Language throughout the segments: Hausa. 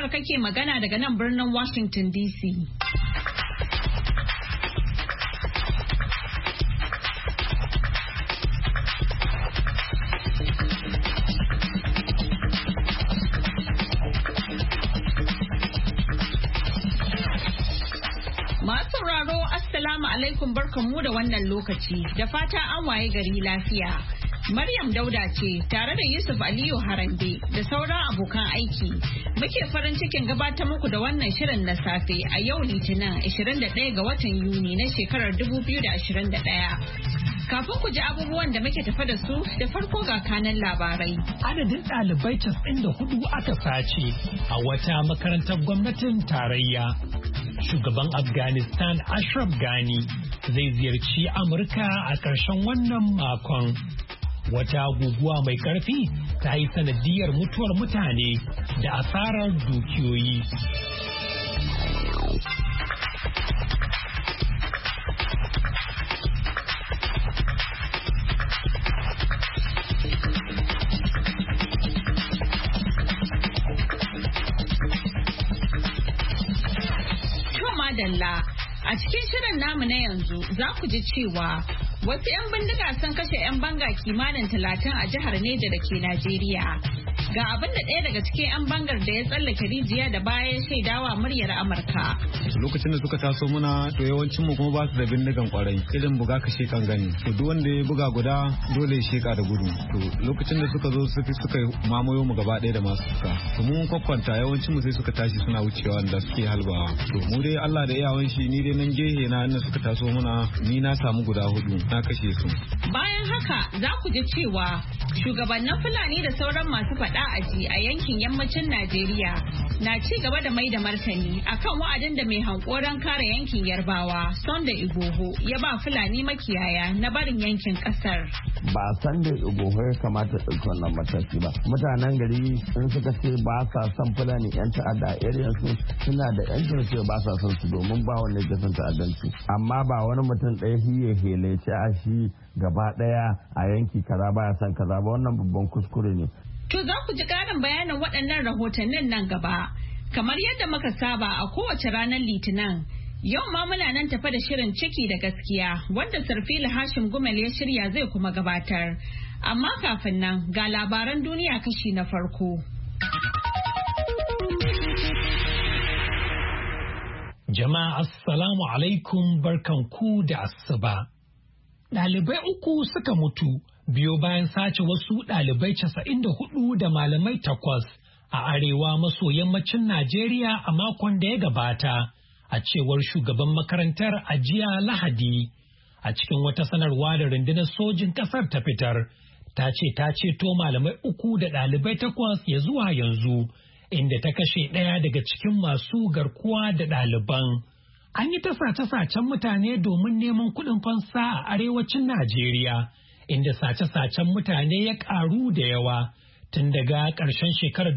Amurka ke magana daga nan birnin Washington DC. Masu sauraro, Assalamu alaikum, barkanmu da wannan lokaci, da fata an waye gari lafiya. Maryam Dauda ce tare da Yusuf Aliyu Harande da sauran abokan aiki. Muke farin cikin gabatar muku da wannan shirin na safe a yau Litinin 21 ga watan Yuni na shekarar 2021. Kafin ku ji abubuwan da muke tafa da su, da farko ga kanan labarai. Adadin ɗalibai 94 aka sace a wata makarantar gwamnatin tarayya. Shugaban Afghanistan Ashraf Ghani zai ziyarci Amurka a ƙarshen wannan makon. Wata guguwa mai ƙarfi ta yi sanadiyar mutuwar mutane da asarar dukiyoyi. A cikin shirin namu na yanzu za ku ji cewa wasu 'yan bindiga sun kashe 'yan banga kimanin 30 a jihar Neja da ke Najeriya. Ga abin da ɗaya daga cikin 'yan bangar da ya tsallake rijiya da bayan shaidawa muryar Amurka. Lokacin da suka taso muna to yawancin mu kuma ba su da bindigan kwarai irin buga ka shekan gani. To duk wanda ya buga guda dole ya sheka da gudu. To lokacin da suka zo suka mamayo mu gaba ɗaya da masu suka. To mun kwakwanta yawancin mu sai suka tashi suna wucewa da suke halbawa. To mu dai Allah da iyawan shi ni dai nan gehe na inda suka taso muna ni na samu guda 4 na kashe su. Bayan haka za ku ji cewa shugabannin Fulani da sauran masu faɗa aji a yankin yammacin Najeriya na ci gaba da mai da martani akan wa'adin da mai hankoran kare yankin Yarbawa Sunday Igboho ya ba Fulani makiyaya na barin yankin kasar. Ba Sunday Igboho ya kamata ɗauki wannan mataki ba. Mutanen gari in suka ce ba sa son Fulani 'yan ta'adda a area su suna da 'yancin ce ba sa son su domin ba wanda ya son ta'addanci. Amma ba wani mutum ɗaya hiye helece a shi gaba ɗaya a yanki kaza baya son kaza ba, wannan babban kuskure ne. To za ku ji ƙarin bayanin waɗannan rahotannin nan gaba. Kamar yadda muka saba a kowace ranar Litinin, yau ma muna nan tafa da shirin ciki da gaskiya wanda Sarfila Hashim Gumel ya shirya zai kuma gabatar. Amma kafin nan ga labaran duniya kashi na farko. Jama'a assalamu alaikum, barkanku da asuba. Ɗalibai 3 suka mutu biyo bayan sace wasu ɗalibai 94 da malamai 8 a arewa maso yammacin Najeriya a makon da ya gabata, a cewar shugaban makarantar a jiya Lahadi. A cikin wata sanarwa da rundunar sojin ƙasar ta fitar, ta ce ta ceto malamai 3 da ɗalibai 8 ya zuwa yanzu, inda ta kashe ɗaya daga cikin masu garkuwa da ɗaliban. An yi ta sace-sacen mutane domin neman kuɗin fansa a arewacin Najeriya, inda sace-sacen mutane ya ƙaru da yawa tun daga ƙarshen shekarar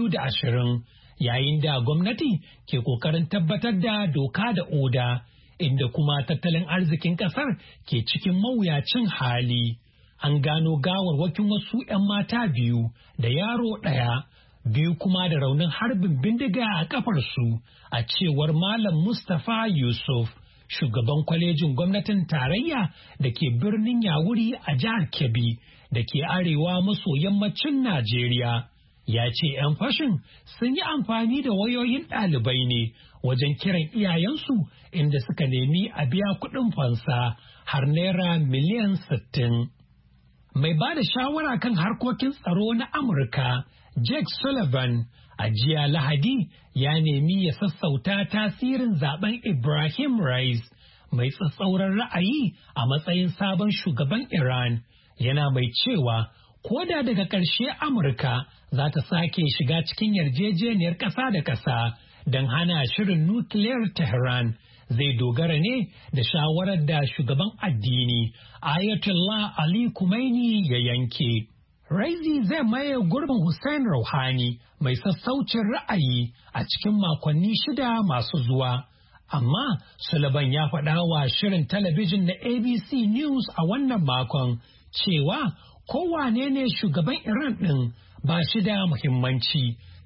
2020, yayin da gwamnati ke ƙoƙarin tabbatar da doka da oda, inda kuma tattalin arzikin ƙasar ke cikin mawuyacin hali. An gano gawarwakin wasu 'yan mata 2 da yaro 1. 2 kuma da raunin harbin bindiga a kafarsu, a cewar Malam Mustapha Yusuf, shugaban kwalejin gwamnatin tarayya da ke birnin Yawuri a jihar Kebbi da ke arewa maso yammacin Najeriya. Ya ce 'yan fashin sun yi amfani da wayoyin ɗalibai ne wajen kiran iyayensu, inda suka nemi a biya kuɗin fansa har naira miliyan 60. Mai ba da shawara kan harkokin tsaro na Amurka, Jake Sullivan, a jiya Lahadi ya nemi ya sassauta tasirin zaben Ibrahim Raisi mai tsatsauran ra'ayi a matsayin sabon shugaban Iran, yana mai cewa ko da daga ƙarshe Amurka za ta sake shiga cikin yarjejeniyar ƙasa da ƙasa don hana shirin nukiliyar Tehran, zai dogara ne da shawarar da shugaban addini Ayatollah Ali Khamenei ya yanke. Raisi zai maye gurbin Hussein Rouhani mai sassaucin ra'ayi a cikin makonni 6 masu zuwa. Amma Sullivan ya faɗa wa shirin talabijin na ABC News a wannan makon cewa kowane ne shugaban Iran ɗin ba shi da muhimmanci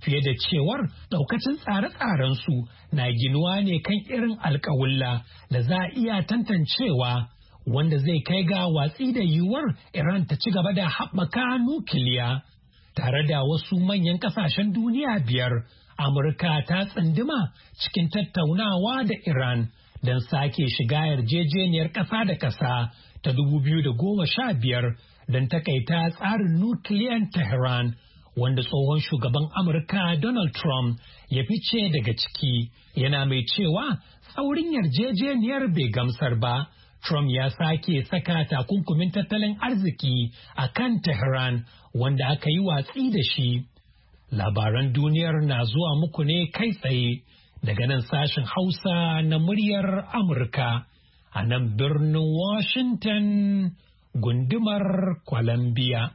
fiye da cewar ɗaukacin tsare-tsarensu na ginuwa ne kan irin alƙawulla da za a iya tantancewa wanda zai kai ga watsi da yiwuwar Iran ta ci gaba da haɓaka nukiliya. Tare da wasu manyan ƙasashen duniya 5, Amurka ta tsunduma cikin tattaunawa da Iran don sake shiga yarjejeniyar ƙasa da ƙasa ta 2015 don takaita tsarin nukiliyan Tehran, wanda tsohon shugaban Amurka Donald Trump ya fice daga ciki, yana mai cewa tsaurin yarjejeniyar bai gamsar ba. Trump ya sake saka takunkumin tattalin arziki a kan Tehran wanda aka yi watsi da shi. Labaran duniyar na zuwa muku ne kai tsaye daga nan sashen Hausa na muryar Amurka a nan birnin Washington gundumar Columbia.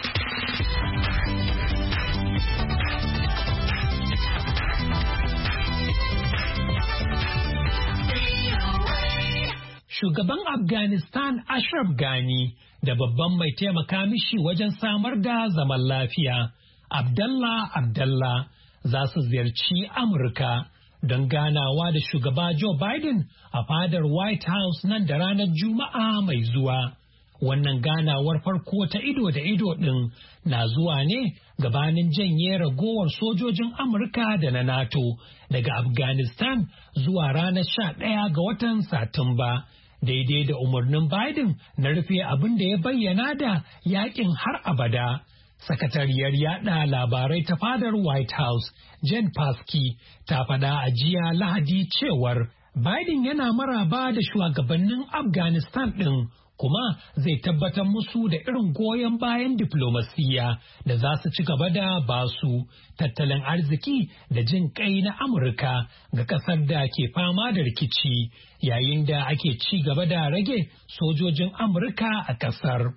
Shugaban Afghanistan Ashraf Ghani da babban mai taimaka mishi wajen samar da zaman lafiya, Abdallah za su ziyarci Amurka don ganawa da shugaba Joe Biden a fadar White House nan da ranar Juma'a mai zuwa. Wannan ganawar farko ta ido da ido ɗin na zuwa ne gabanin janye ragowar sojojin Amurka da na NATO daga Afghanistan zuwa ranar 11 ga watan Satumba. Daidai da umarnin Biden na rufe abin da ya bayyana da yakin har abada. Sakatariyar yada labarai ta fadar White House, Jen Psaki, ta faɗa a jiya Lahadi cewar Biden yana maraba da shugabannin Afghanistan ɗin, kuma zai tabbatar musu da irin goyon bayan diflomasiyya da za su ci gaba da basu tattalin arziki da jin kai na Amurka ga kasar da ke fama da rikici yayin da ake ci gaba da rage sojojin Amurka a kasar.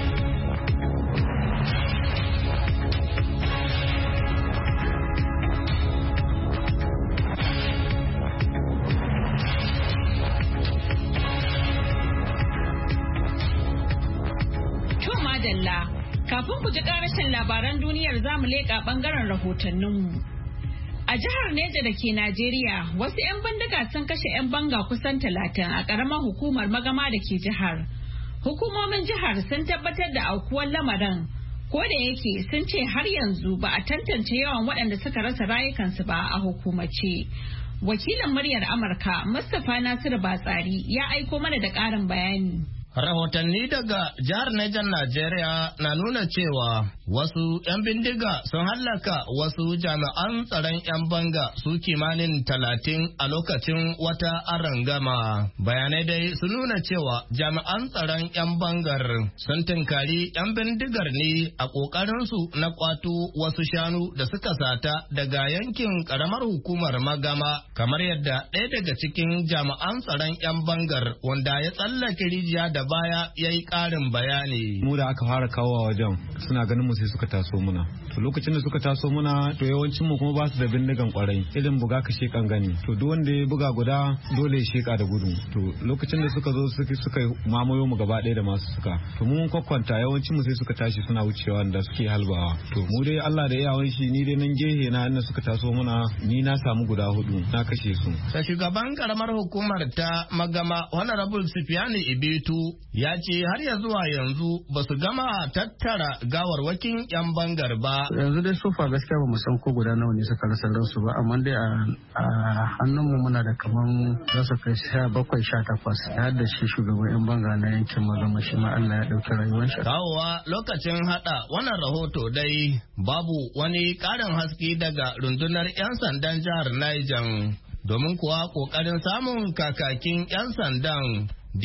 Kafin ku ji ƙarashin labaran duniyar zamu leƙa ɓangaren rahotanninmu. A jihar Neja da ke Najeriya, wasu 'yan bindiga sun kashe 'yan banga kusan 30 a ƙaramar hukumar Magama da ke jihar. Hukumomin jihar sun tabbatar da aukuwar lamarin, ko da yake sun ce har yanzu ba a tantance yawan waɗanda suka rasa rayukansu ba a hukumace. Wakilin muryar Amurka, Mustapha Nasiru Batsari, ya aiko mana da ƙarin bayani. Rahotanni daga jihar Niger Najeriya na nuna cewa wasu 'yan bindiga sun hallaka wasu jami'an tsaron 'yan banga su kimanin 30 a lokacin wata arangama. Bayanai dai sun nuna cewa jami'an tsaron 'yan bangar sun tunkari 'yan bindigar ne a ƙoƙarinsu na kwato wasu shanu da suka sata daga yankin ƙaramar hukumar Magama, kamar yadda ɗaya daga cikin jami'an tsaron 'yan bangar wanda ya tsallake rijiya da baya ya yi ƙarin bayani. Mu da aka fara kawo a wajen suna ganin mu sai suka taso muna. To lokacin da suka taso muna to yawancin mu kuma ba su da bindigan kwarai. Irin buga ka shekan gani. To duk wanda ya buga guda dole ya sheka da gudu. To lokacin da suka zo suka mamayo mu gaba ɗaya da masu suka. To mun kwakwanta yawancin mu sai suka tashi suna wucewa da suke halbawa. To mu dai Allah da iyawan shi ni dai nan gehe na inda suka taso muna ni na samu guda 4 na kashe su. Da shugaban karamar hukumar ta Magama Honorable Sufiyani Ibitu ya ce har ya zuwa yanzu ba su gama tattara gawarwakin 'yan bangar ba. Yanzu dai sofa gaskiya ba mu san ko guda nawa ne suka rasa ransu ba, amma dai a hannunmu muna da kaman za su kai 17-18 har da shi shugaban 'yan banga na yankin Magama shi ma Allah ya ɗauki rayuwar shi. Kawowa lokacin hada wannan rahoto dai babu wani ƙarin haske daga rundunar 'yan sandan jihar Niger. Domin kuwa ƙoƙarin samun kakakin 'yan sandan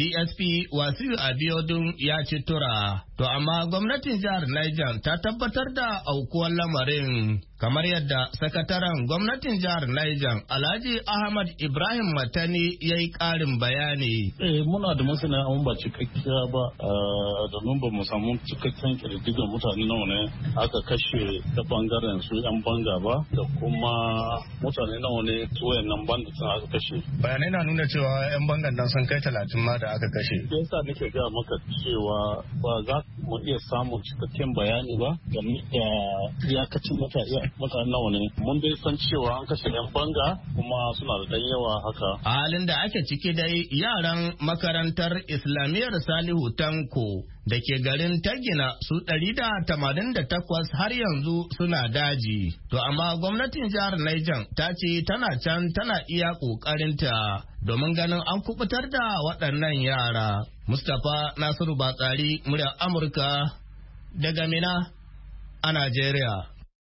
DSP Wasiu Abiodun ya ci tura. To amma gwamnatin jihar Niger ta tabbatar da aukuwar lamarin, kamar yadda sakataren gwamnatin jihar Niger Alhaji Ahmad Ibrahim Matani ya yi ƙarin bayani. Muna da masana an ba cikakkiya ba, domin ba mu samu cikakken ƙididdigar mutane nawa ne aka kashe ta bangaren su 'yan banga ba, da kuma mutane nawa ne su wayannan banditin aka kashe. Bayanai na nuna cewa 'yan bangan nan sun kai 30 ma da aka kashe. Yasa nake gaya maka cewa ba za mu iya samun cikakken bayani ba game da iyakacin mutane mutane nawa ne. Mun dai san cewa an kashe 'yan banga kuma suna da ɗan yawa haka. A halin da ake ciki dai yaran makarantar Islamiyyar Salihu Tanko da ke garin Tagina su 188 har yanzu suna daji. To amma gwamnatin jihar Niger ta ce tana can tana iya ƙoƙarinta domin ganin an kubutar da waɗannan yara. Mustapha Nasiru Batsari, muryar Amurka daga Mina a Najeriya.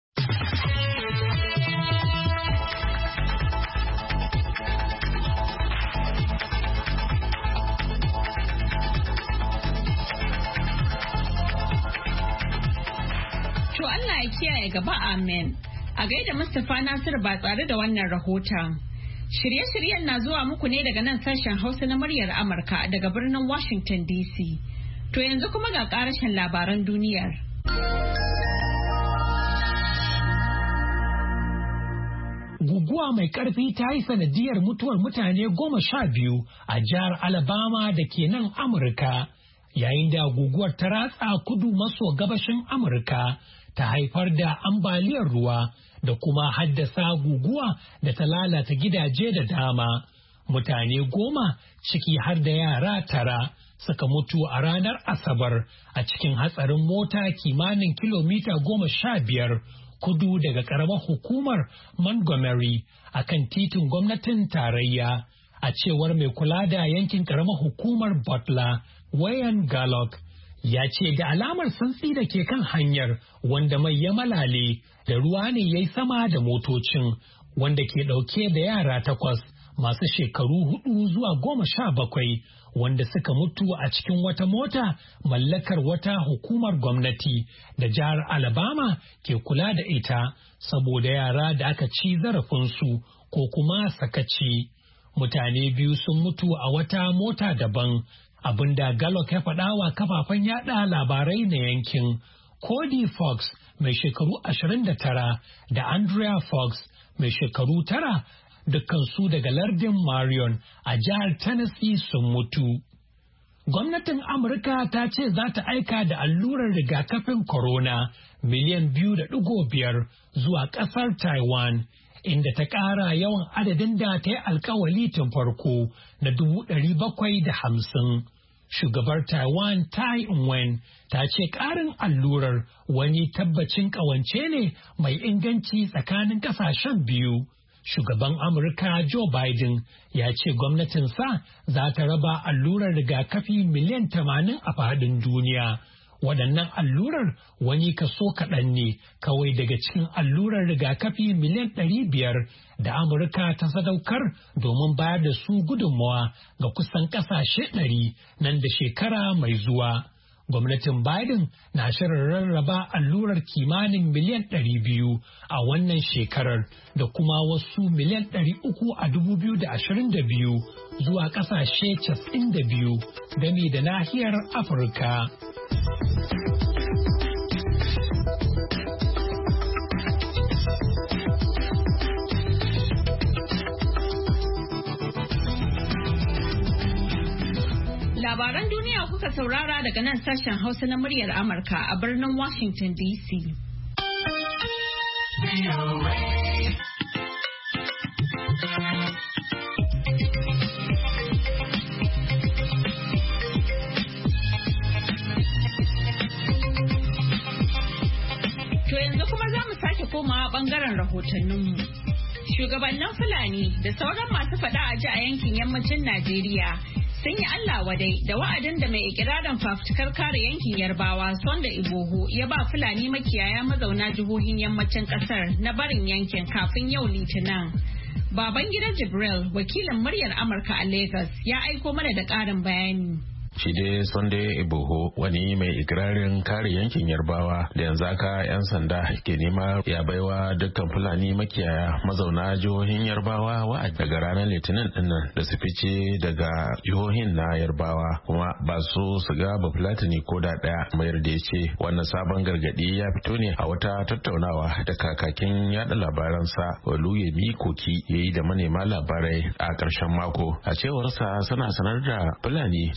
To Allah ya kiyaye gaba, amen. A gaida Mustapha Nasiru Batsari da wannan rahoton. Shirye-shiryen na zuwa muku ne daga nan sashen Hausa na muryar Amurka daga birnin Washington DC. To yanzu kuma ga ƙarashin labaran duniyar. Guguwa mai ƙarfi ta yi sanadiyar mutuwar mutane 12 a jihar Alabama da ke nan Amurka, yayin da guguwar ta ratsa kudu maso gabashin Amurka ta haifar da ambaliyar ruwa da kuma haddasa guguwa da ta lalata gidaje da dama. Mutane 10 ciki har da yara 9 suka mutu a ranar Asabar a cikin hatsarin mota kimanin kilomita 15 kudu daga ƙaramar hukumar Montgomery a kan titin gwamnatin tarayya, a cewar mai kula da yankin ƙaramar hukumar Butler, Wayan Gallock. Ya ce da alamar santsi da ke kan hanyar wanda mai ya malale da ruwa ne ya yi sama da motocin, wanda ke ɗauke da yara 8 masu shekaru 4 zuwa 17 wanda suka mutu a cikin wata mota mallakar wata hukumar gwamnati da jihar Alabama ke kula da ita saboda yara da aka ci zarafinsu ko kuma sakaci. Mutane 2 sun mutu a wata mota daban, abinda Gallup ya faɗa wa kafafen yada labarai na yankin. Cody Fox mai shekaru 29 da Andrea Fox mai shekaru 9 dukkansu daga lardin Marion a jihar Tennessee sun mutu. Gwamnatin Amurka ta ce za ta aika da allurar rigakafin corona miliyan 2.5 zuwa ƙasar Taiwan, inda ta ƙara yawan adadin da ta yi alkawali tun farko na 750. Shugabar Taiwan Tai Ing-wen ta ce ƙarin allurar wani tabbacin ƙawance ne mai inganci tsakanin ƙasashen biyu. Shugaban Amurka Joe Biden ya ce gwamnatinsa za ta raba allurar rigakafi miliyan 80 a faɗin duniya. Waɗannan allurar wani kaso kaɗan ne kawai daga cikin allurar rigakafi miliyan 500 da Amurka ta sadaukar domin bayar da su gudunmawa ga kusan ƙasashe 100 nan da shekara mai zuwa. Gwamnatin Biden na shirin rarraba allurar kimanin miliyan 200 a wannan shekarar da kuma wasu miliyan 300 a 2022 zuwa ƙasashe 92 game da nahiyar Afirka. Labaran duniya kuka saurara daga nan sashen Hausa na muryar Amurka a birnin Washington DC. To yanzu kuma za mu sake komawa bangaren rahotanninmu. Shugabannin Fulani da sauran masu faɗa a ji a yankin yammacin Najeriya sun yi Allah wadai da wa'adin da mai ikirarin fafutukar kare yankin Yarbawa Sonda Iboho ya ba Fulani makiyaya mazauna jihohin yammacin kasar na barin yankin kafin yau Litinin. Babangida Jibril, wakilin muryar Amurka a Lagos, ya aiko mana da ƙarin bayani. Shi dai Sunday Igboho, wani mai ikirarin kare yankin Yarbawa da yanzu aka 'yan sanda ke nema ya baiwa dukkan Fulani makiyaya mazauna jihohin Yarbawa wa'adi daga ranar Litinin dinnan da su fice daga jihohin na Yarbawa kuma ba su ga Bafulatani ko da daya, mayar da ya ce wannan sabon gargadi ya fito ne a wata tattaunawa da kakakin yada labaransa Oluyemi Koki ya yi da manema labarai a ƙarshen mako. A cewarsa suna sanar da Fulani cewa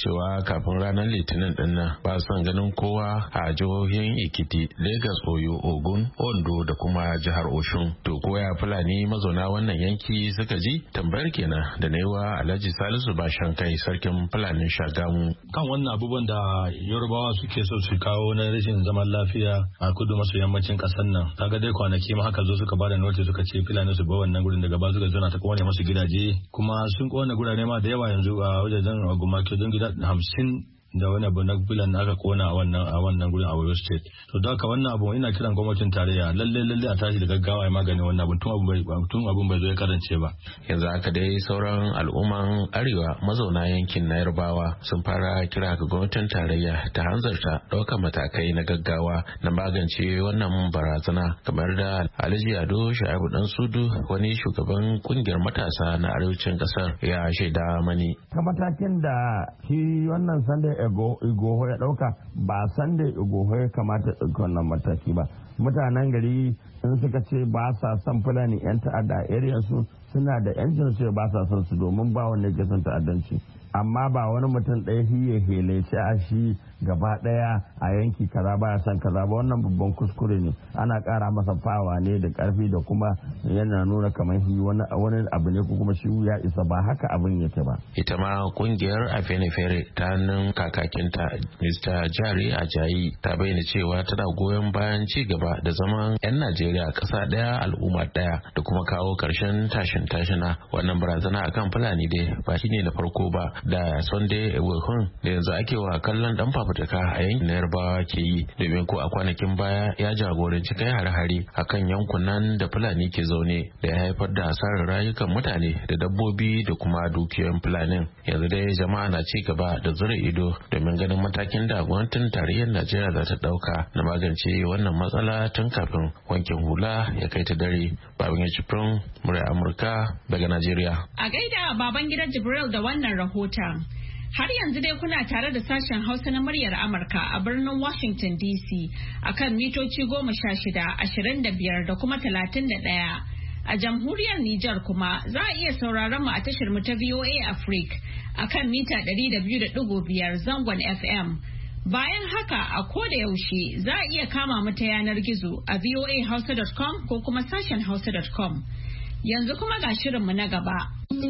kafin ranar litinin dinnan ba son ganin kowa a jihohin Ekiti, Lagos, Oyo, Ogun, Ondo da kuma jihar Oshun. To koya Fulani mazauna wannan yanki suka ji? Tambayar kenan da na yi wa Alhaji Salisu Bashankai sarkin Fulani Shagamu. Kan wannan abubuwan da Yorubawa suke so su kawo na rashin zaman lafiya a kudu maso yammacin kasar nan. Kaga dai kwanaki ma haka zo suka bada notice suka ce Fulani su ba wannan gurin daga ba suka zo na ta kone masu gidaje, kuma sun kone gurare ma da yawa yanzu a wajen Agumake don gida 50 da wani abu na bilan aka kona a wannan gurin a Oyo State. To da haka wannan abu ina kiran gwamnatin tarayya lalle a tashi da gaggawa ya magani wannan abu tun abun bai zo ya karance ba. Yanzu haka dai sauran al'umman arewa mazauna yankin na Yarbawa sun fara kira ga gwamnatin tarayya ta hanzarta ɗaukar matakai na gaggawa na magance wannan barazana, kamar da Alhaji Ado Shaibu Dan Sudu, wani shugaban kungiyar matasa na arewacin kasar, ya shaida mani. Ta matakin da shi wannan Sunday Igboho ya dauka, ba Sunday Igboho ya kamata ɗauki wannan mataki ba. Mutanen gari in suka ce ba sa son Fulani 'yan ta'adda a area su, suna da 'yancin su ba sa son su, domin ba wanda ke son ta'addanci. Amma ba wani mutum ɗaya hiye helece a shi gaba ɗaya a yanki kaza ba son kaza ba, wannan babban kuskure ne. Ana ƙara masa fawa ne da ƙarfi da kuma yana nuna kamar shi wani abu ne ko kuma shi ya isa, ba haka abin yake ba. Ita ma kungiyar Afenifere ta hannun kakakinta Mr. Jare Ajayi ta bayyana cewa tana goyon bayan ci gaba da zaman 'yan Najeriya ƙasa ɗaya al'umma ɗaya da kuma kawo ƙarshen tashin-tashina. Wannan barazana akan Fulani dai ba shi ne na farko ba da Sunday Igboho da yanzu ake wa kallon dan fafutuka a yankin Yarbawa ke yi, domin ko a kwanakin baya ya jagoranci kai hare-hare akan yankunan da Fulani ke zaune da ya haifar da asarar rayukan mutane da dabbobi da kuma dukiyoyin Fulanin. Yanzu dai jama'a na ci gaba da zura ido domin ganin matakin da gwamnatin tarayyar Najeriya za ta dauka na magance wannan matsala tun kafin wankin hula ya kai ta dare. Babangida Jibril, murya Amurka daga Najeriya. A gaida Babangida Jibril da wannan rahoton. Har yanzu dai kuna tare da sashen Hausa na muryar Amurka a birnin Washington DC akan mitoci 16, 25 da kuma 31. A jamhuriyar Nijar kuma za a iya sauraron mu a tashar mu ta VOA Africa akan mita 200.5 zangon FM. Bayan haka a koda yaushe za a iya kama mu ta yanar gizo a voahausa.com ko kuma sashen hausa.com. Yanzu kuma ga shirinmu na gaba.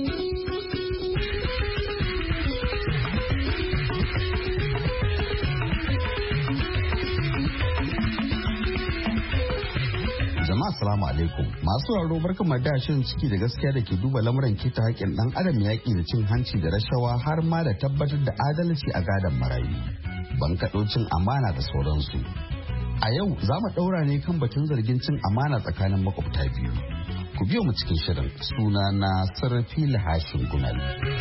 Jama'a assalamu alaikum. Masu sauraro barkan da shirin ciki da gaskiya da ke duba lamuran keta haƙƙin ɗan adam, yaƙi da cin hanci da rashawa har ma da tabbatar da adalci a gadon marayu, bankaɗo cin amana da sauransu. A yau za mu ɗaura ne kan batun zargin cin amana tsakanin makwabta biyu. Ku biyo mu cikin shirin. Suna na Sarfila Hashin Gunal.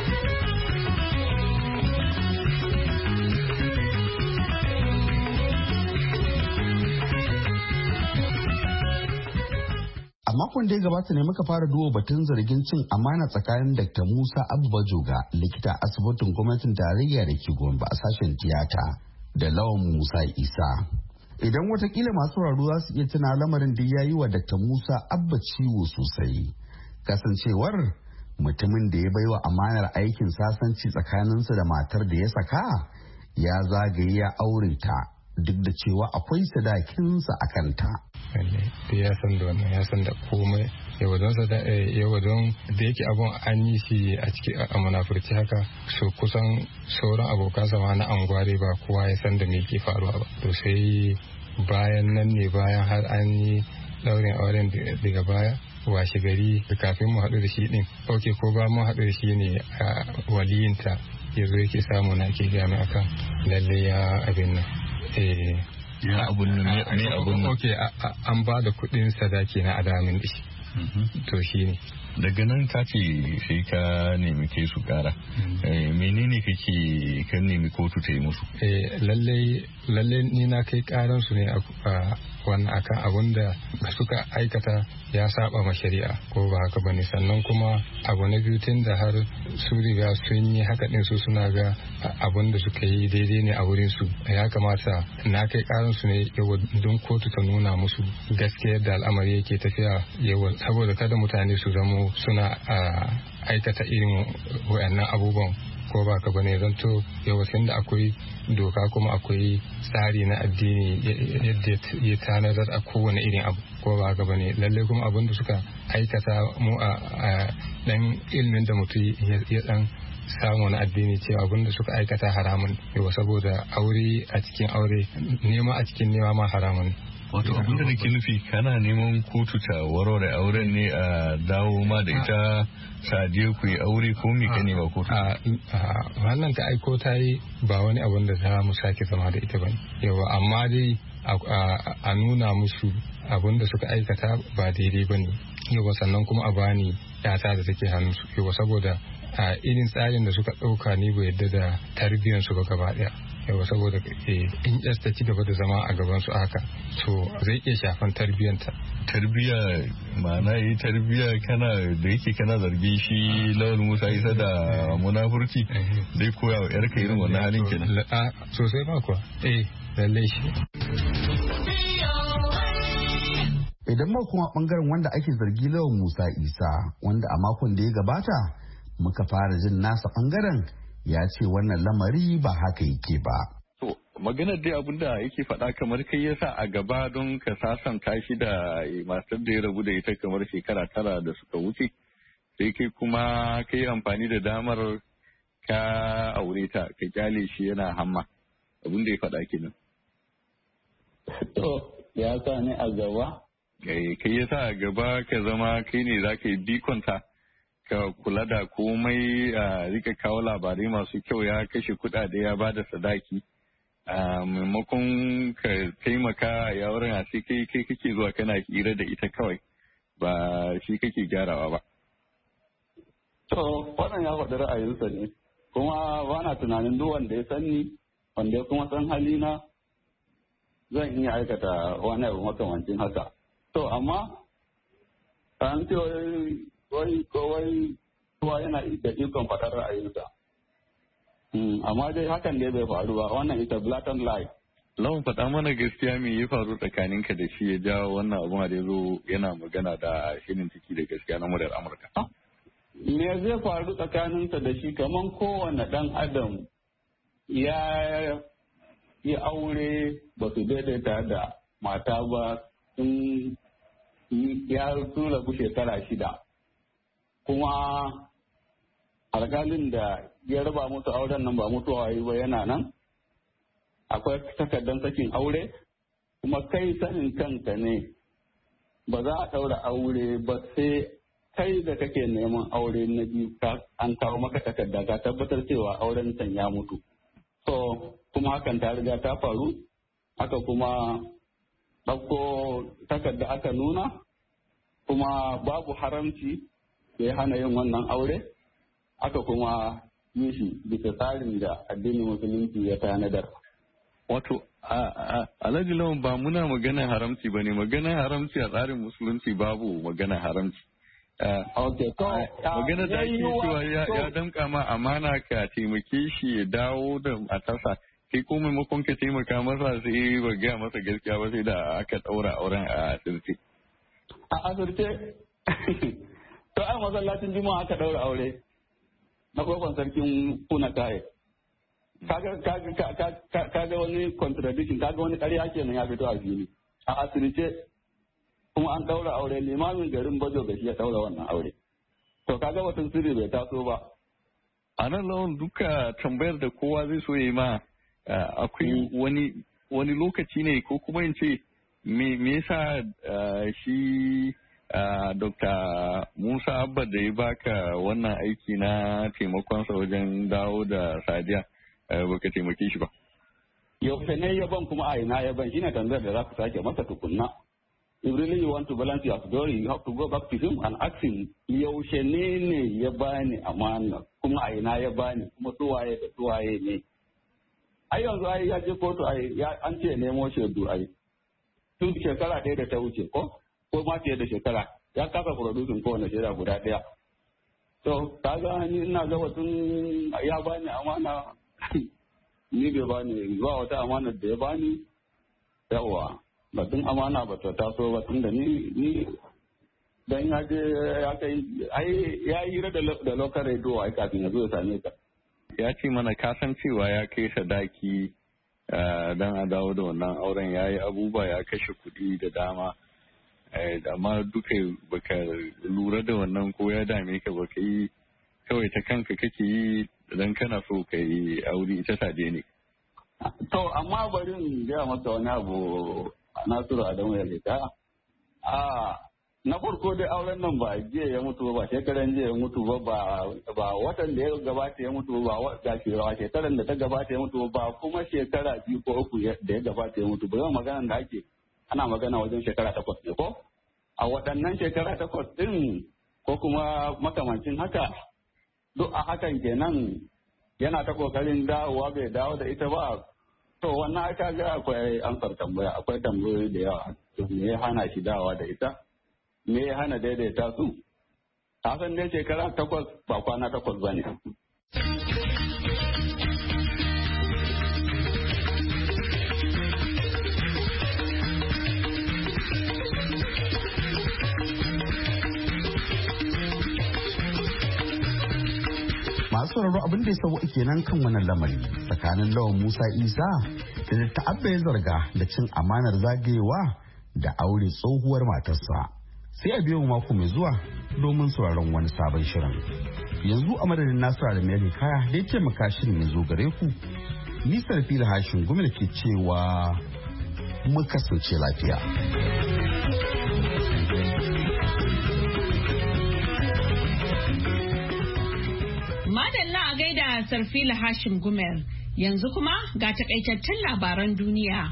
A makon da ya gabata ne muka fara duba batun zargin cin amana tsakanin Dr. Musa Abba Joga, likita asibitin gwamnatin tarayya da ke Gombe a sashen tiyata, da Lawan Musa Isa. Idan watakila masu raro za su iya tuna, lamarin da ya yi wa Dr. Musa Abba ciwo sosai, kasancewar mutumin da ya baiwa amanar aikin sasanci tsakaninsa da matar da ya saka ya zagaye ya aure ta, duk da cewa akwai sadakinsa a kanta. Ya san da wannan, ya san da komai yawa don da yake abun an yi shi a cikin a munafurci haka, so kusan sauran abokan sama na angware ba kowa ya san da me ke faruwa ba. To sai bayan nan ne, bayan har an yi daurin auren daga baya, washe gari kafin mu haɗu da shi din, ko ba mu haɗu da shi ne a waliyinta ya zo yake samu na ke gami akan lalle ya abin nan ya abun nan ne abun nan. An ba da kuɗin sadaki na adamin da shi. To shi ne. Daga nan ka ce sai ka nemi ke su kara. Menene kake kan nemi kotu ta yi musu? Lalle ni na kai karan su ne a wannan akan abun da suka aikata ya saba ma shari'a, ko ba haka bane. Sannan kuma abu na biyu, tun da har su riga sun yi haka din, su suna ga abun da suka yi daidai ne a wurin su, ya kamata na kai karan su ne yawa don kotu ta nuna musu gaskiyar da al'amari yake tafiya, yawa saboda kada mutane su zamo suna aikata irin wayannan abubuwan ko ba ka bane zanto yawa da akwai doka kuma akwai tsari na addini yadda ya tanadar a kowane irin abu ko ba ka bane lalle kuma abin da suka aikata mu a dan ilimin da mutum ya dan samu na addini cewa abin da suka aikata haramun yawa saboda aure a cikin aure nema a cikin nema ma haramun. Wato abinda da ke nufi kana neman kotu ta warware auren ne a dawo ma da ita sadiya ku yi aure ko me ka nema kotu? Wannan ta aiko ta yi ba wani abin da za mu sake zama da ita ba yawa amma dai a nuna musu abin da suka aikata ba daidai ba ne yawa sannan kuma a bani yata da take hannunsu yawa saboda irin tsarin da suka ɗauka ni bai yadda da tarbiyyarsu ba gaba ɗaya yawa saboda in ta ci gaba da zama a gaban su haka to zai iya shafan tarbiyyanta. Tarbiyya ma'ana yi tarbiyya kana da yake kana zargi shi Lawal Musa Isa da munafurci dai koya wa yarka irin wannan halin kenan. Sosai ba kuwa lallai shi. Idan ma kuma bangaren wanda ake zargi Lawal Musa Isa wanda a makon da ya gabata muka fara jin nasa bangaren ya ce wannan lamari ba haka yake ba. To maganar dai abin da yake faɗa kamar kai ya sa a gaba don ka sasanta shi da matar da ya rabu da ita kamar shekara 9 da suka wuce sai kai kuma kai amfani da damar ka aure ta ka kyale shi yana hamma abin da ya faɗa kenan. To ya sa ni a gaba? Kai ya sa a gaba ka zama kai ne za ka yi bikonta. Ka kula da komai a rika kawo labarai masu kyau ya kashe kudade ya bada sadaki maimakon ka taimaka ya wurin a sai kai kake zuwa kana hira da ita kawai ba shi kake gyarawa ba. To wannan ya faɗi ra'ayinsa ne kuma ba na tunanin duk wanda ya sanni wanda ya kuma san halina zan iya aikata wani abu makamancin haka. To amma an ce wai kowa yana da ikon faɗar ra'ayinsa. Amma dai hakan dai bai faru ba wannan ita blatant lie. Lawan faɗa mana gaskiya me ya faru tsakaninka da shi ya jawo wannan abun da ya zo yana magana da shirin ciki da gaskiya na muryar Amurka. Me zai faru tsakaninsa da shi kaman kowane ɗan adam ya yi aure ba su daidaita da mata ba sun ya rabu shekara 6. Kuma alkalin da ya raba musu auren nan ba mutuwa yi ba yana nan akwai takardar sakin aure kuma kai sanin kanka ne ba za a ɗaura aure ba sai kai da kake neman aure na biyu an kawo maka takarda ka tabbatar cewa auren can ya mutu so kuma hakan ta riga ta faru aka kuma ɗauko takarda aka nuna kuma babu haramci da ya hana yin wannan aure aka kuma yi shi bisa tsarin da addinin musulunci ya tanadar. Wato, Alhaji Lawan ba muna magana haramci ba ne, magana haramci a tsarin musulunci babu magana haramci. Magana da ake cewa ya damka ma amana ka taimake shi ya dawo da matarsa, sai ko maimakon ka taimaka masa sai ba gaya masa gaskiya ba sai da aka ɗaura auren a asirce. A asirce? To ai masallacin juma'a aka ɗaura aure na kofar sarkin kuna kaye. Kaga wani contradiction, kaga wani ƙarya kenan ya fito a fili. A asirce kuma an ɗaura aure limamin garin Bajo ga shi ya ɗaura wannan aure. To kaga batun sirri bai taso ba. A nan Lawan duka tambayar da kowa zai so ya yi ma akwai wani lokaci ne ko kuma in ce me yasa shi Dr. Musa Abba da ya baka wannan aiki na taimakonsa wajen dawo da Sadiya baka taimake shi ba. Yaushe ne yaban kuma a ina yaban shine tambayar da za ku sake masa tukunna. If really you want to balance your story, you have to go back to him and ask him yaushe ne ya bani amana kuma a ina ya bani kuma suwaye da suwaye ne. Ai yanzu ai ya je kotu ai an ce nemo shaidu ai. Tun shekara ɗaya da ta wuce ko ma fiye da shekara ya kasa producing kowane shaida guda ɗaya. To kaga ni ina ga batun ya bani amana ni bai bani ba wata amana da ya bani yawa batun amana ba ta taso ba tun da ni dan ya je ya kai ai ya yi da local radio ai kafin ya zo ya same ka. ya ce mana kasancewa ya kai sadaki don a dawo da wannan auren, ya yi abubuwa, ya kashe kuɗi da dama. Amma duka baka lura da wannan ko ya dame ka, baka yi kawai ta kanka kake yi don kana so ka yi aure ita sade ne. To amma bari in gaya masa wani abu, Nasiru Adamu ya leta. Na farko dai auren nan ba jiya ya mutu ba, shekaran jiya ya mutu ba watan da ya gabata ya mutu ba shekaran da ta gabata ya mutu ba kuma shekara 2 ko 3 da ya gabata ya mutu ba. Yawan magana da ake ana magana wajen shekara 8 ne ko? A waɗannan shekara 8 ɗin ko kuma makamancin haka, duk a hakan kenan yana ta kokarin dawowa bai dawo da ita ba. To wannan aka ga akwai amsar tambaya, akwai tambayoyi da yawa. Me ya hana shi dawowa da ita? Me ya hana daidaita su? Kafin dai shekara 8 ba kwana 8 ba ne. Masu sauraro abin da ya sabo kenan kan wannan lamari tsakanin Lawan Musa Isa da ta Abba ya zarga da cin amanar zagayewa da aure tsohuwar matarsa. Sai a biyo mako mai zuwa domin sauraron wani sabon shirin. Yanzu a madadin Nasiru da Mary Kaya da ya taimaka shirin ya zo gare ku. Ni Sarfi da Hashin Gumel ke cewa mu kasance lafiya. Madalla a gaida Sarfila Hashim Gumel. Yanzu kuma ga takaitattun labaran duniya.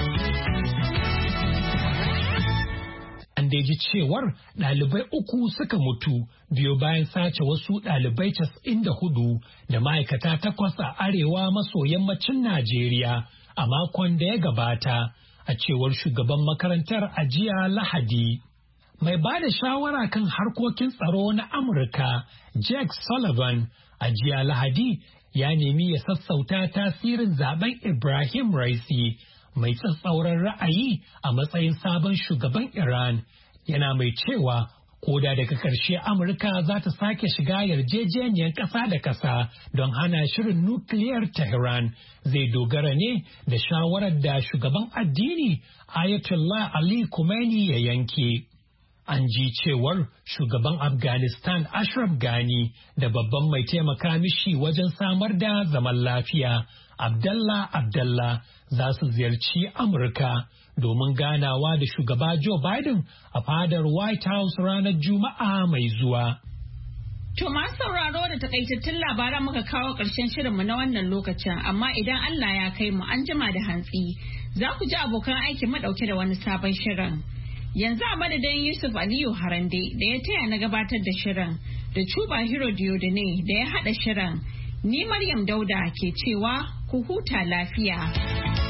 An daji cewar ɗalibai 3 suka mutu biyo bayan sace wasu ɗalibai 94 da ma'aikata 8 a arewa maso yammacin Najeriya a makon da ya gabata, a cewar shugaban makarantar a jiya Lahadi. Mai ba da shawara kan harkokin tsaro na Amurka, Jake Sullivan, a jiya Lahadi ya nemi ya sassauta tasirin zaben Ibrahim Raisi mai tsatsauran ra'ayi a matsayin sabon shugaban Iran. Yana mai cewa koda daga ƙarshe Amurka za ta sake shiga yarjejeniyar ƙasa da ƙasa don hana shirin nukiliyar Tehran, zai dogara ne da shawarar da shugaban addini Ayatollah Ali Khamenei ya yanke. An ji cewar shugaban Afghanistan Ashraf Ghani da babban mai taimaka mishi wajen samar da zaman lafiya Abdallah za su ziyarci Amurka domin ganawa da shugaba Joe Biden a fadar White House ranar Juma'a mai zuwa. To masu sauraro da takaitattun labaran muka kawo ƙarshen shirinmu na wannan lokacin, amma idan Allah ya kai mu an jima da hantsi za ku ji abokan aikin mu ɗauke da wani sabon shirin. Yanzu a madadin Yusuf Aliyu Harande da ya taya na gabatar da shirin da Cuba Hero Diodene da ya haɗa shirin, ni Maryam Dauda ke cewa ku huta lafiya.